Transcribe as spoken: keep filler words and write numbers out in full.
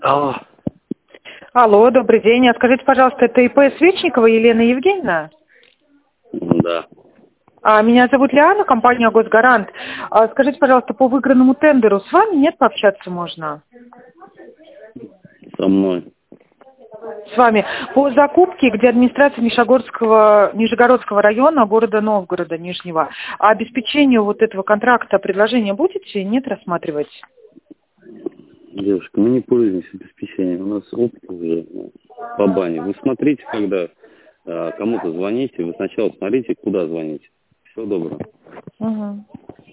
Алло. Алло, добрый день. А скажите, пожалуйста, это ИП Свечникова Елена Евгеньевна? Да. А, меня зовут Лиана, компания «Госгарант». А, скажите, пожалуйста, по выигранному тендеру с вами нет пообщаться можно? Со мной. С вами. По закупке, где администрация Нижегородского, Нижегородского района, города Новгорода, Нижнего, а обеспечению вот этого контракта предложения будете, нет, рассматривать? Девушка, мы не пользуемся обеспечением. У нас опыт уже ну, по бане. Вы смотрите, когда а, кому-то звоните, вы сначала смотрите, куда звоните. Всего доброго. Угу.